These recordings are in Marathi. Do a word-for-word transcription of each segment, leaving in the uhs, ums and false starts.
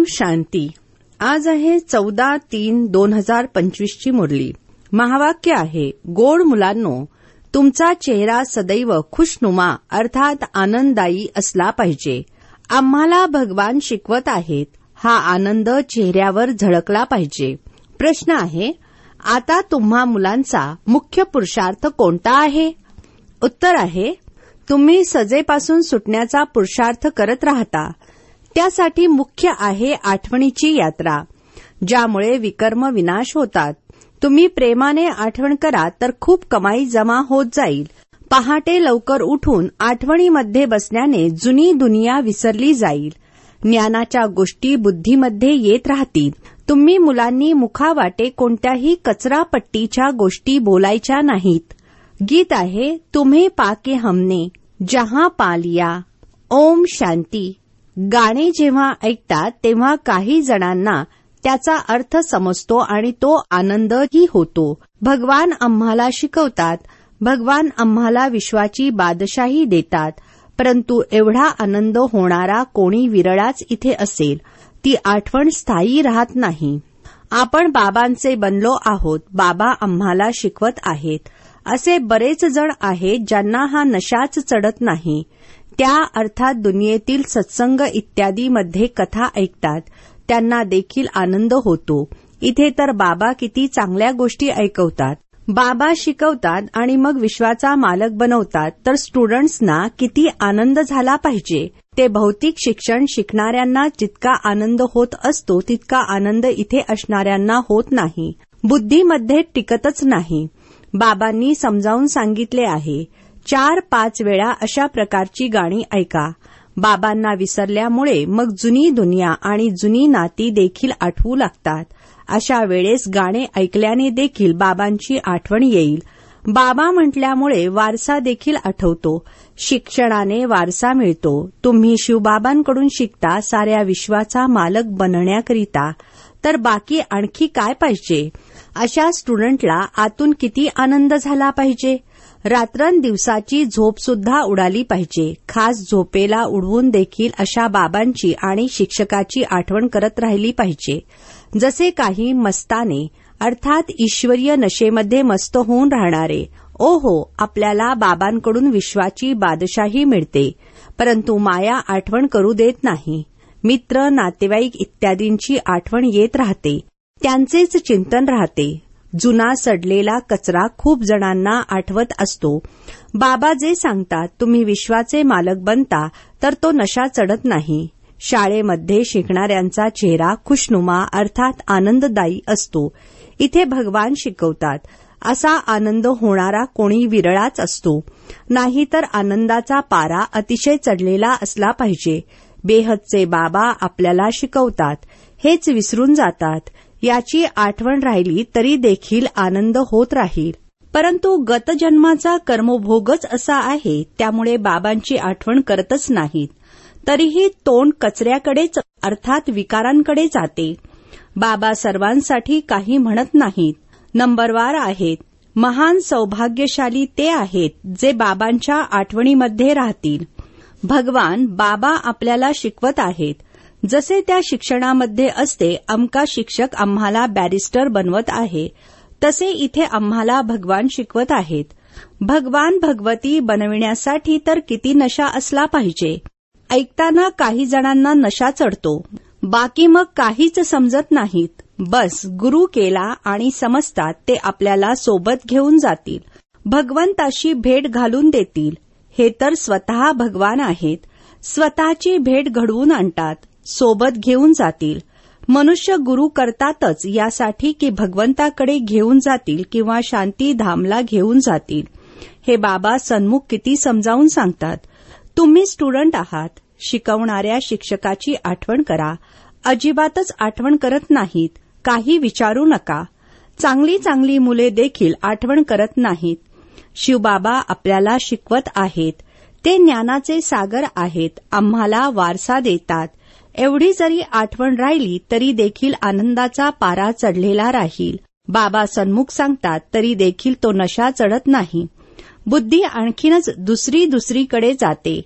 शांती. आज आहे चौदा तीन दोन हजार पंचवीस ची मुरली. महावाक्य आहे, गोड मुलांनो, तुमचा चेहरा सदैव खुशनुमा अर्थात आनंददायी असला पाहिजे. आम्हाला भगवान शिकवत आहेत, हा आनंद चेहऱ्यावर झळकला पाहिजे. प्रश्न आहे, आता तुम्हा मुलांचा मुख्य पुरुषार्थ कोणता आहे? उत्तर आहे, तुम्ही सजेपासून सुटण्याचा पुरुषार्थ करत राहता. त्यासाठी मुख्य आहे आठवणीची यात्रा, ज्यामुळे विकर्म विनाश होतात. तुम्ही प्रेमाने आठवण करा तर खूप कमाई जमा होत जाईल. पहाटे लवकर उठून आठवणीमध्ये बसण्याने जुनी दुनिया विसरली जाईल. ज्ञानाच्या गोष्टी बुद्धीमध्ये येत राहतील. तुम्ही मुलांनी मुखावाटे कोणत्याही कचरापट्टीच्या गोष्टी बोलायच्या नाहीत. गीत आहे, तुम्हे पाके हमने जहां पा लिया. ओम शांती. गाणे जेव्हा ऐकतात तेव्हा काही जणांना त्याचा अर्थ समजतो आणि तो आनंदही होतो. भगवान आम्हाला शिकवतात, भगवान आम्हाला विश्वाची बादशाही देतात. परंतु एवढा आनंद होणारा कोणी विरळाच इथे असेल. ती आठवण स्थायी राहत नाही. आपण बाबांचे बनलो आहोत. बाबा आम्हाला शिकवत आहेत. असे बरेच जण आहेत ज्यांना हा नशाच चढत नाही. त्या अर्थात दुनियेतील सत्संग इत्यादीमध्ये कथा ऐकतात. त्यांना देखील आनंद होतो. इथे तर बाबा किती चांगल्या गोष्टी ऐकवतात. बाबा शिकवतात आणि मग विश्वाचा मालक बनवतात. तर स्टुडंट्सना किती आनंद झाला पाहिजे. ते भौतिक शिक्षण शिकणाऱ्यांना जितका आनंद होत असतो तितका आनंद इथे असणाऱ्यांना होत नाही. बुद्धीमध्ये टिकतच नाही. बाबांनी समजावून सांगितले आहे, चार पाच वेळा अशा प्रकारची गाणी ऐका. बाबांना विसरल्यामुळे मग जुनी दुनिया आणि जुनी नाती देखील आठवू लागतात. अशा वेळेस गाणे ऐकल्याने देखील बाबांची आठवण येईल. बाबा म्हटल्यामुळे वारसा देखील आठवतो. शिक्षणाने वारसा मिळतो. तुम्ही शिवबाबांकडून शिकता साऱ्या विश्वाचा मालक बनण्याकरिता. तर बाकी आणखी काय पाहिजे? अशा स्टुडंटला आतून किती आनंद झाला पाहिजे. रात्रंदिवसाची झोप सुद्धा उडाली पाहिजे. खास झोपेला उडवून देखील अशा बाबांची आणि शिक्षकाची आठवण करत राहिली पाहिजे. जसे काही मस्ताने अर्थात ईश्वरीय नशेमध्ये मस्त होऊन राहणारे. ओहो, आपल्याला बाबांकडून विश्वाची बादशाही मिळते, परंतु माया आठवण करू देत नाही. मित्र, नातेवाईक इत्यादींची आठवण येत राहते. त्यांचेच चिंतन राहते. जुना सडलेला कचरा खूप जणांना आठवत असतो. बाबा जे सांगतात, तुम्ही विश्वाचे मालक बनता तर तो नशा चढत नाही. शाळेमध्ये शिकणाऱ्यांचा चेहरा खुशनुमा अर्थात आनंददायी असतो. इथे भगवान शिकवतात, असा आनंद होणारा कोणी विरळाच असतो. नाहीतर आनंदाचा पारा अतिशय चढलेला असला पाहिजे. बेहदचे बाबा आपल्याला शिकवतात, हेच विसरून जातात. याची आठवण राहिली तरी देखील आनंद होत राहील. परंतु गत जन्माचा कर्मभोगच असा आहे, त्यामुळे बाबांची आठवण करतच नाहीत. तरीही तोंड कचऱ्याकडेच अर्थात विकारांकडे जाते. बाबा सर्वांसाठी काही म्हणत नाहीत. नंबरवार आहेत. महान सौभाग्यशाली ते आहेत जे बाबांच्या आठवणीमध्ये राहतील. भगवान बाबा आपल्याला शिकवत आहेत. जसे त्या शिक्षणामध्ये असते, अमका शिक्षक आम्हाला बॅरिस्टर बनवत आहे, तसे इथे आम्हाला भगवान शिकवत आहेत. भगवान भगवती बनविण्यासाठी तर किती नशा असला पाहिजे. ऐकताना काही जणांना नशा चढतो. बाकी मग काहीच समजत नाहीत. बस गुरु केला आणि समजतात ते आपल्याला सोबत घेऊन जातील. भगवंताशी भेट घालून देतील. हे तर स्वतः भगवान आहेत. स्वतःची भेट घडवून आणतात. सोबत घेऊन जातील. मनुष्य गुरु करतातच यासाठी की भगवंताकडे घेऊन जातील किंवा शांतीधामला घेऊन जातील. हे बाबा सन्मुख किती समजावून सांगतात. तुम्ही स्टुडंट आहात. शिकवणाऱ्या शिक्षकाची आठवण करा. अजिबातच आठवण करत नाहीत. काही विचारू नका. चांगली चांगली मुले देखील आठवण करत नाहीत. शिवबाबा आपल्याला शिकवत आहेत. ते ज्ञानाचे सागर आहेत. आम्हाला वारसा देतात. एवढी जरी आठवण राहिली तरी देखील आनंदाचा पारा चढलेला राहील. बाबा सन्मुख सांगतात तरी देखील तो नशा चढत नाही. बुद्धी आणखीनच दुसरी दुसरीकडे जाते.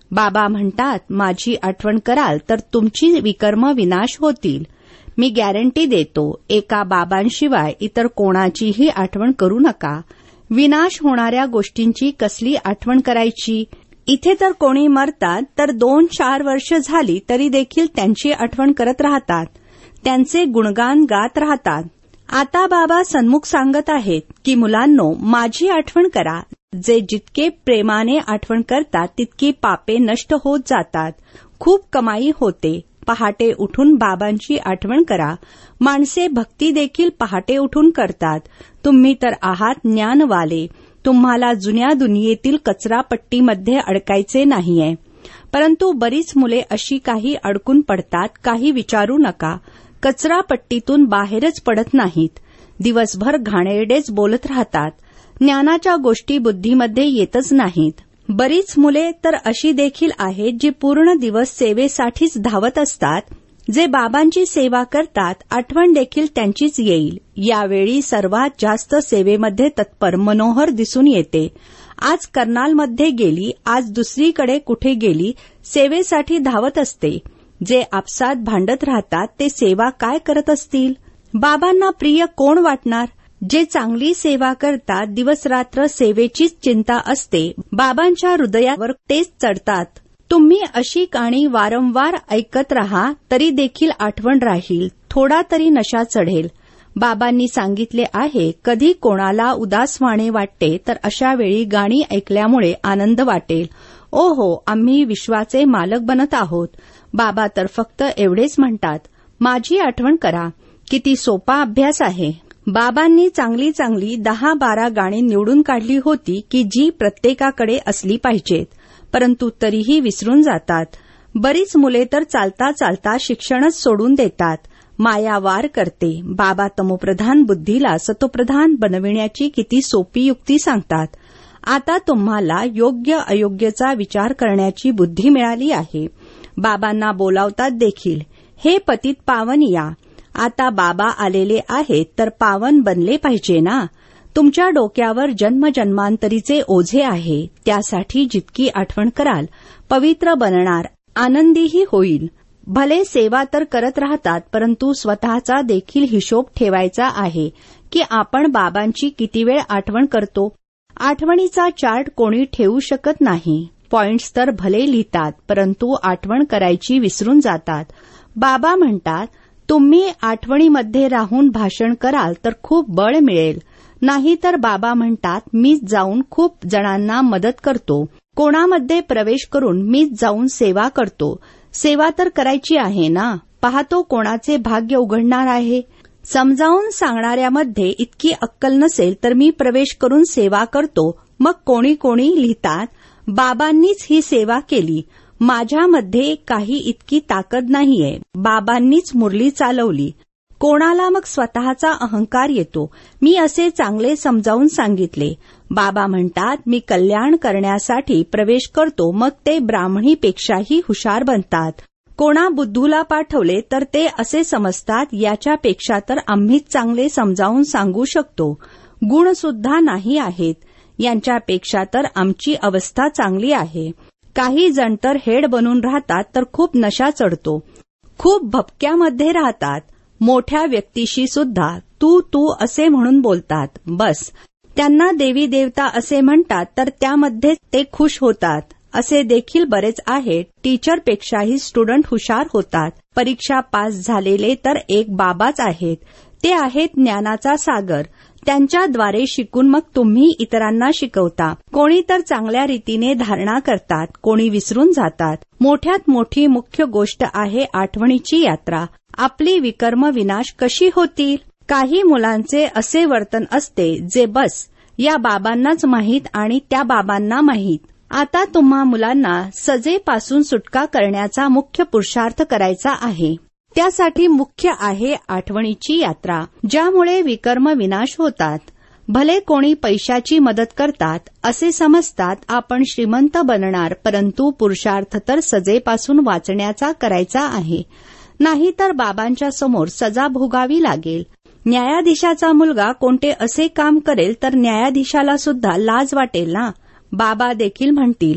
बाबा म्हणतात, माझी आठवण कराल तर तुमची विकर्म विनाश होतील. मी गॅरंटी देतो, एका बाबांशिवाय इतर कोणाचीही आठवण करू नका. विनाश होणाऱ्या गोष्टींची कसली आठवण करायची? इथे तर कोणी मरतात तर दोन चार वर्ष झाली तरी देखील त्यांची आठवण करत राहतात, त्यांचे गुणगान गात राहतात. आता बाबा सन्मुख सांगत आहेत की मुलांनो, माझी आठवण करा. जे जितके प्रेमाने आठवण करतात तितकी पापे नष्ट होत जातात, खूप कमाई होते. पहाटे उठून बाबांची आठवण करा. माणसे भक्ती देखील पहाटे उठून करतात. तुम्ही तर आहात ज्ञानवाले, तुम्हाला जुन्या दुनियेतील कचरापट्टीमध्ये अडकायचे नाहीये. परंतु बरीच मुले अशी काही अडकून पडतात, काही विचारू नका. कचरापट्टीतून बाहेरच पडत नाहीत. दिवसभर घाणेरडेच बोलत राहतात. ज्ञानाच्या गोष्टी बुद्धीमध्ये येतच नाहीत. बरीच मुले तर अशी देखील आहेत जी पूर्ण दिवस सेवेसाठीच धावत असतात. जे बाबांची सेवा करतात, आठवण देखील त्यांचीच येईल. यावेळी सर्वात जास्त सेवेमध्ये तत्पर मनोहर दिसून येते. आज कर्नालमध्ये गेली, आज दुसरीकडे कुठे गेली, सेवेसाठी धावत असते. जे आपसात भांडत राहतात ते सेवा काय करत असतील? बाबांना प्रिय कोण वाटणार? जे चांगली सेवा करतात, दिवसरात्र सेवेचीच चिंता असते, बाबांच्या हृदयावर तेच चढतात. तुम्ही अशी कहाणी वारंवार ऐकत राहा तरी देखील आठवण राहील, थोडा तरी नशा चढेल. बाबांनी सांगितले आहे, कधी कोणाला उदासवाणे वाटते तर अशा वेळी गाणी ऐकल्यामुळे आनंद वाटेल. ओहो, आम्ही विश्वाचे मालक बनत आहोत. बाबा तर फक्त एवढेच म्हणतात, माझी आठवण करा. किती सोपा अभ्यास आहे. बाबांनी चांगली चांगली दहा बारा गाणी निवडून काढली होती की जी प्रत्येकाकडे असली पाहिजेत, परंतु तरीही विसरून जातात. बरीच मुले तर चालता चालता शिक्षणच सोडून देतात. माया वार करते. बाबा तमोप्रधान बुद्धीला सतोप्रधान बनविण्याची किती सोपी युक्ती सांगतात. आता तुम्हाला योग्य अयोग्यचा विचार करण्याची बुद्धी मिळाली आहे. बाबांना बोलावतात देखील, हे पतित पावन या. आता बाबा आलेले आहेत तर पावन बनले पाहिजे ना. तुमच्या डोक्यावर जन्मजन्मांतरीचे ओझे आहे. त्यासाठी जितकी आठवण कराल, पवित्र बनणार, आनंदीही होईल. भले सेवा तर करत राहतात, परंतु स्वतःचा देखील हिशोब ठेवायचा आहे की आपण बाबांची किती वेळ आठवण करतो. आठवणीचा चार्ट कोणी ठेवू शकत नाही. पॉइंट्स तर भले लिहितात, परंतु आठवण करायची विसरून जातात. बाबा म्हणतात, तुम्ही आठवणीमध्ये राहून भाषण कराल तर खूप बळ मिळेल. नाहीतर बाबा म्हणतात, मीच जाऊन खूप जणांना मदत करतो. कोणामध्ये प्रवेश करून मीच जाऊन सेवा करतो. सेवा तर करायची आहे ना. पाहतो कोणाचे भाग्य उघडणार आहे. समजावून सांगणाऱ्यामध्ये इतकी अक्कल नसेल तर मी प्रवेश करून सेवा करतो. मग कोणी कोणी लिहितात, बाबांनीच ही सेवा केली. माझ्यामध्ये काही इतकी ताकद नाहीये. बाबांनीच मुरली चालवली. कोणाला मग स्वतःचा अहंकार येतो. मी असे चांगले समजावून सांगितले. बाबा म्हणतात, मी कल्याण करण्यासाठी प्रवेश करतो. मग ते ब्राह्मणीपेक्षाही हुशार बनतात. कोणा बुद्धूला पाठवले तर ते असे समजतात, याच्यापेक्षा तर आम्हीच चांगले समजावून सांगू शकतो. गुण सुद्धा नाही आहेत. यांच्यापेक्षा तर आमची अवस्था चांगली आहे. काही जण तर हेड बनून राहतात तर खूप नशा चढतो. खूप भपक्यामध्ये राहतात. मोठ्या व्यक्तीशी सुद्धा तू तू असे म्हणून बोलतात. बस, त्यांना देवी देवता असे म्हणतात तर त्यामध्ये ते खुश होतात. असे देखील बरेच आहेत. टीचरपेक्षाही स्टुडंट हुशार होतात. परीक्षा पास झालेले तर एक बाबाच आहेत. ते आहेत ज्ञानाचा सागर. त्यांच्याद्वारे शिकून मग तुम्ही इतरांना शिकवता. कोणी तर चांगल्या रीतीने धारणा करतात, कोणी विसरून जातात. मोठ्यात मोठी मुख्य गोष्ट आहे आठवणीची यात्रा. आपली विकर्म विनाश कशी होतील? काही मुलांचे असे वर्तन असते जे बस या बाबांनाच माहीत आणि त्या बाबांना माहीत. आता तुम्हा मुलांना सजेपासून सुटका करण्याचा मुख्य पुरुषार्थ करायचा आहे. त्यासाठी मुख्य आहे आठवणीची यात्रा, ज्यामुळे विकर्म विनाश होतात. भले कोणी पैशाची मदत करतात, असे समजतात आपण श्रीमंत बनणार, परंतु पुरुषार्थ तर सजेपासून वाचण्याचा करायचा आहे. नाहीतर बाबांच्या समोर सजा भोगावी लागेल. न्यायाधीशाचा मुलगा कोणते असे काम करेल तर न्यायाधीशाला सुद्धा लाज वाटेल ना. बाबा देखील म्हणतील,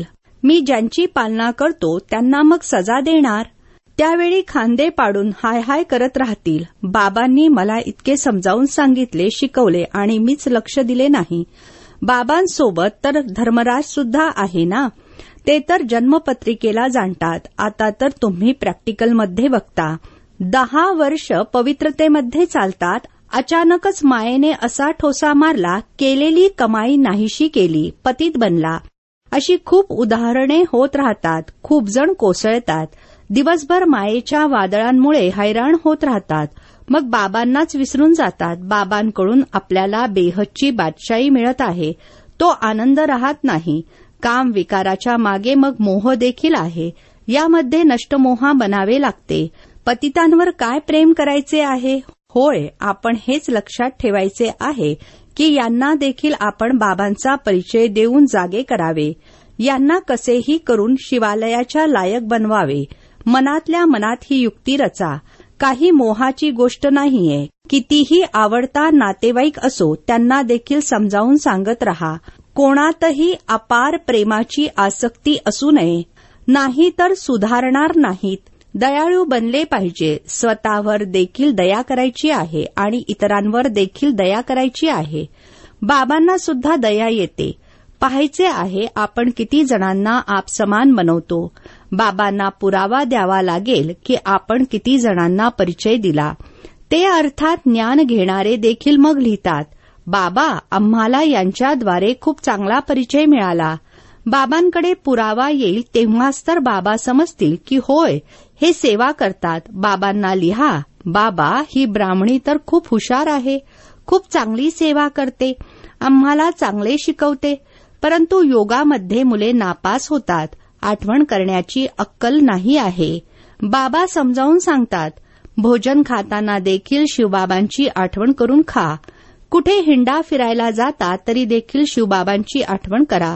मी ज्यांची पालना करतो त्यांना मग सजा देणार. त्यावेळी खांदे पाडून हाय हाय करत राहतील. बाबांनी मला इतके समजावून सांगितले, शिकवले आणि मीच लक्ष दिले नाही. बाबांसोबत तर धर्मराज सुद्धा आहे ना, ते तर जन्मपत्रिकेला जाणतात. आता तर तुम्ही प्रॅक्टिकलमध्ये बघता. दहा वर्ष पवित्रतेमध्ये चालतात, अचानकच मायेने असा ठोसा मारला, केलेली कमाई नाहीशी केली, पतित बनला. अशी खूप उदाहरणे होत राहतात. खूप जण कोसळतात. दिवसभर मायेच्या वादळांमुळे हैराण होत राहतात. मग बाबांनाच विसरून जातात. बाबांकडून आपल्याला बेहदची बादशाही मिळत आहे, तो आनंद राहत नाही. काम विकाराच्या मागे मग मोह देखील आहे. यामध्ये नष्टमोहा बनावे लागते. पतितांवर काय प्रेम करायचे आहे? होय, आपण हेच लक्षात ठेवायचे आहे की यांना देखील आपण बाबांचा परिचय देऊन जागे करावे. यांना कसेही करून शिवालयाच्या लायक बनवावे. मनातल्या मनात ही युक्ती रचा. काही मोहाची गोष्ट नाहीये. कितीही आवडता नातेवाईक असो, त्यांना देखील समजावून सांगत रहा. कोणातही अपार प्रेमाची आसक्ती असू नये, नाही तर सुधारणार नाहीत. दयाळू बनले पाहिजे. स्वतःवर देखील दया करायची आहे आणि इतरांवर देखील दया करायची आहे. बाबांना सुद्धा दया येते. पाहायचे आहे आपण किती जणांना आपसमान बनवतो. बाबांना पुरावा द्यावा लागेल की आपण किती जणांना परिचय दिला. ते अर्थात ज्ञान घेणारे देखील मग लिहितात, बाबा आम्हाला यांच्याद्वारे खूप चांगला परिचय मिळाला. बाबांकडे पुरावा येईल तेव्हाच तर बाबा समजतील की होय हे सेवा करतात. बाबांना लिहा, बाबा ही ब्राह्मणी तर खूप हुशार आहे, खूप चांगली सेवा करते, आम्हाला चांगले शिकवते. परंतु योगामध्ये मुले नापास होतात. आठवण करण्याची अक्कल नाही आहे. बाबा समजावून सांगतात, भोजन खाताना देखील शिवबाबांची आठवण करून खा. कुठे हिंडा फिरायला जाता तरी देखील शिवबाबांची आठवण करा.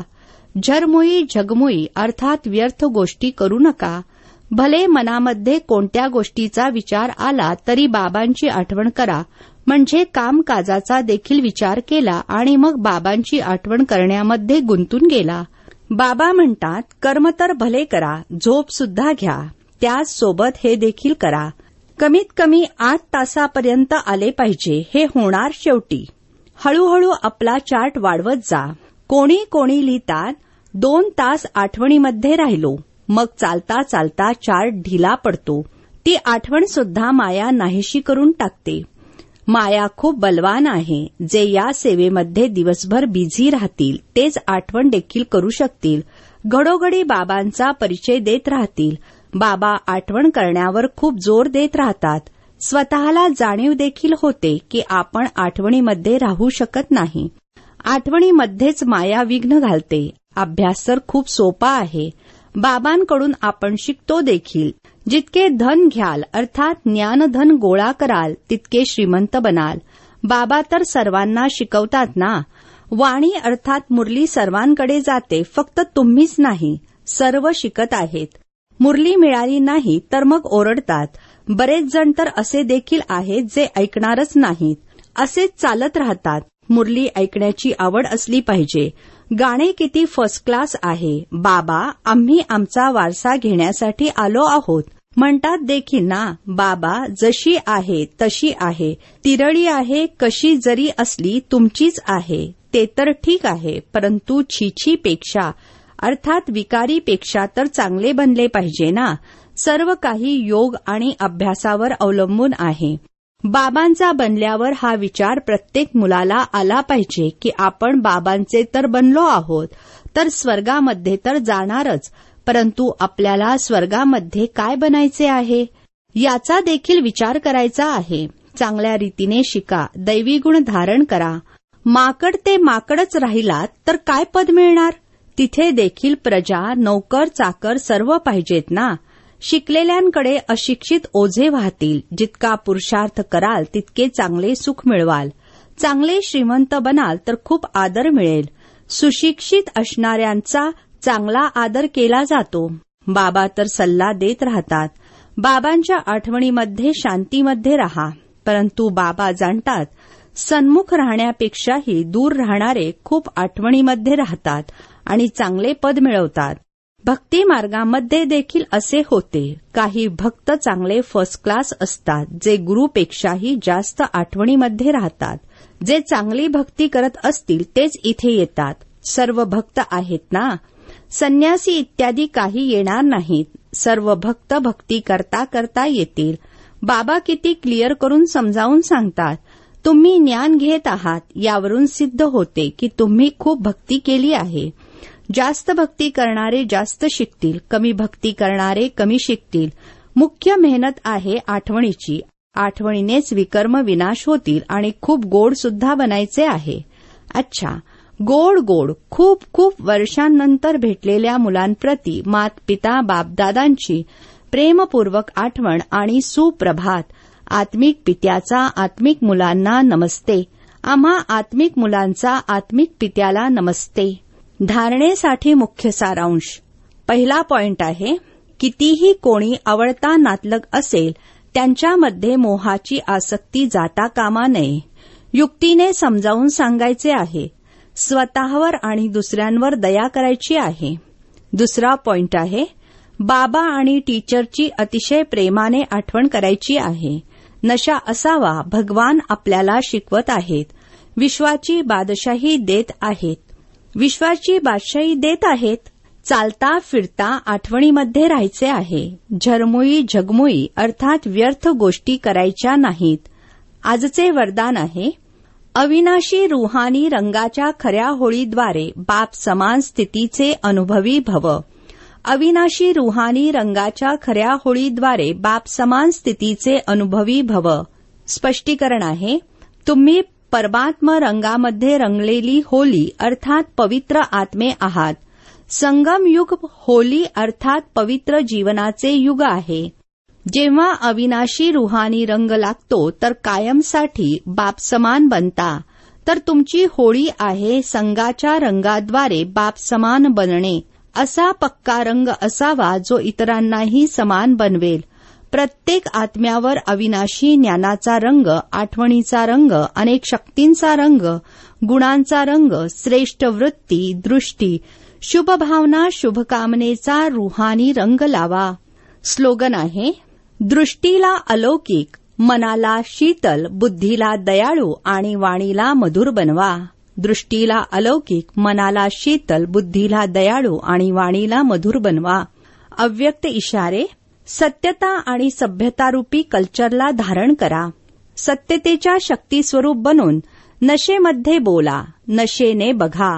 झरमुई झगमुई अर्थात व्यर्थ गोष्टी करू नका. भले मनामध्ये कोणत्या गोष्टीचा विचार आला तरी बाबांची आठवण करा, म्हणजे कामकाजाचा देखील विचार केला आणि मग बाबांची आठवण करण्यामध्ये गुंतून गेला. बाबा म्हणतात, कर्म तर भले करा, झोप सुद्धा घ्या, त्याच सोबत हे देखील करा. कमीत कमी आठ तासापर्यंत आले पाहिजे. हे होणार शेवटी. हळूहळू आपला चार्ट वाढवत जा. कोणी कोणी लिहितात, दोन तास आठवणीमध्ये राहिलो, मग चालता चालता चार्ट ढिला पडतो. ती आठवण सुद्धा माया नाहीशी करून टाकते. माया खूप बलवान आहे. जे या सेवेमध्ये दिवसभर बिझी राहतील तेच आठवण देखील करू शकतील. घडोघडी बाबांचा परिचय देत राहतील. बाबा आठवण करण्यावर खूप जोर देत राहतात. स्वतःला जाणीव देखील होते की आपण आठवणीमध्ये राहू शकत नाही. आठवणीमध्येच माया विघ्न घालते. अभ्यास तर खूप सोपा आहे. बाबांकडून आपण शिकतो देखील. जितके धन घ्याल अर्थात ज्ञानधन गोळा कराल तितके श्रीमंत बनाल. बाबा तर सर्वांना शिकवतात ना. वाणी अर्थात मुरली सर्वांकडे जाते, फक्त तुम्हीच नाही, सर्व शिकत आहेत. मुरली मिळाली नाही तर मग ओरडतात. बरेच जण तर असे देखील आहेत जे ऐकणारच नाहीत. असेच चालत राहतात. मुरली ऐकण्याची आवड असली पाहिजे. गाणे किती फर्स्ट क्लास आहे. बाबा आम्ही आमचा वारसा घेण्यासाठी आलो आहोत म्हणतात देखील ना. बाबा जशी आहे तशी आहे, तिरळी आहे कशी जरी असली तुमचीच आहे. ते तर ठीक आहे, परंतु छीछीपेक्षा अर्थात विकारीपेक्षा तर चांगले बनले पाहिजे ना. सर्व काही योग आणि अभ्यासावर अवलंबून आहे. बाबांचा बनल्यावर हा विचार प्रत्येक मुलाला आला पाहिजे की आपण बाबांचे तर बनलो आहोत तर स्वर्गामध्ये तर जाणारच, परंतु आपल्याला स्वर्गामध्ये काय बनायचे आहे याचा देखील विचार करायचा आहे. चांगल्या रीतीने शिका, दैवी गुण धारण करा. माकड ते माकडच राहिलात तर काय पद मिळणार? तिथे देखील प्रजा, नोकर चाकर सर्व पाहिजेत ना. शिकलेल्यांकडे अशिक्षित ओझे वाहतील. जितका पुरुषार्थ कराल तितके चांगले सुख मिळवाल. चांगले श्रीमंत बनाल तर खूप आदर मिळेल. सुशिक्षित असणाऱ्यांचा चांगला आदर केला जातो. बाबा तर सल्ला देत राहतात. बाबांच्या आठवणीमध्ये शांतीमध्ये राहा. परंतु बाबा जाणतात सन्मुख राहण्यापेक्षाही दूर राहणारे खूप आठवणीमध्ये राहतात आणि चांगले पद मिळवतात. भक्ती मार्गामध्ये देखील असे होते. काही भक्त चांगले फर्स्ट क्लास असतात, जे गुरुपेक्षाही जास्त आठवणीमध्ये राहतात. जे चांगली भक्ती करत असतील तेच इथे येतात. सर्व भक्त आहेत ना. संन्यासी इत्यादी काही येणार नाहीत. सर्व भक्त भक्ती करता करता येतील. बाबा किती क्लिअर करून समजावून सांगतात. तुम्ही ज्ञान घेत आहात यावरून सिद्ध होते की तुम्ही खूप भक्ती केली आहे. जास्त भक्ती करणारे जास्त शिकतील, कमी भक्ती करणारे कमी शिकतील. मुख्य मेहनत आहे आठवणीची. आठवणीनेच विकर्म विनाश होतील आणि खूप गोड सुद्धा बनायचे आहे. अच्छा, गोड गोड खूप खूप वर्षांनंतर भेटलेल्या मुलांप्रती मात पिता बापदादांची प्रेमपूर्वक आठवण आणि सुप्रभात. आत्मिक पित्याचा आत्मिक मुलांना नमस्ते. आम्हा आत्मिक मुलांचा आत्मिक पित्याला नमस्ते. धारणेसाठी मुख्य सारांश. पहिला पॉइंट आहे, कितीही कोणी आवडता नातलग असेल त्यांच्यामध्ये मोहाची आसक्ती जाता कामा नये. युक्तीने समजावून सांगायचे आहे. स्वतःवर आणि दुसऱ्यांवर दया करायची आहे. दुसरा पॉइंट आहे, बाबा आणि टीचरची अतिशय प्रेमाने आठवण करायची आहे. नशा असावा भगवान आपल्याला शिकवत आहेत. विश्वाची बादशाही देत आहेत. विश्वाची बादशाही देत आहेत. चालता फिरता आठवणीमध्ये राहायचे आहे. झरमुई झगमुई अर्थात व्यर्थ गोष्टी करायच्या नाहीत. आजचे वरदान आहे, अविनाशी रुहानी रंगाच्या खऱ्या होळीद्वारे बाप समान स्थितीचे अनुभवी भव. अविनाशी रुहानी रंगाच्या खऱ्या होळीद्वारे बाप समान स्थितीचे अनुभवी भव. स्पष्टीकरण आहे, तुम्ही परमात्म रंगामध्ये रंगलेली होली अर्थात पवित्र आत्मे आहात. संगम युग होली अर्थात पवित्र जीवनाचे युग आहे. जेव्हा अविनाशी रुहानी रंग लागतो तर कायमसाठी बाप समान बनता. तर तुमची होळी आहे संगाच्या रंगाद्वारे बाप समान बनणे. असा पक्का रंग असावा जो इतरांनाही समान बनवेल. प्रत्येक आत्म्यावर अविनाशी ज्ञानाचा रंग, आठवणीचा रंग, अनेक शक्तींचा रंग, गुणांचा रंग, श्रेष्ठ वृत्ती, दृष्टी, शुभभावना, शुभकामनेचा रुहानी रंग लावा. स्लोगन आहे, दृष्टीला अलौकिक, मनाला शीतल, बुद्धीला दयाळू आणि वाणीला मधुर बनवा. दृष्टीला अलौकिक, मनाला शीतल, बुद्धीला दयाळू आणि वाणीला मधुर बनवा. अव्यक्त इशारे. सत्यता आणि सभ्यतारूपी कल्चरला धारण करा. सत्यतेच्या शक्तीस्वरूप बनून नशेमध्ये बोला, नशेने बघा.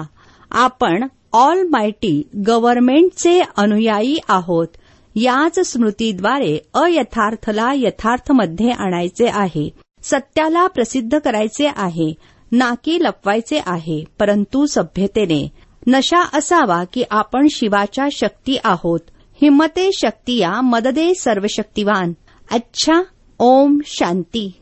आपण ऑल मायटी गव्हर्नमेंटचे अनुयायी आहोत. याच स्मृतीद्वारे अयथार्थला यथार्थमध्ये आणायचे आहे. सत्याला प्रसिद्ध करायचे आहे, ना की लपवायचे आहे, परंतु सभ्यतेने. नशा असावा की आपण शिवाच्या शक्ती आहोत. हिम्मते शक्तिया मददे सर्वशक्तिवान. अच्छा, ओम शांती.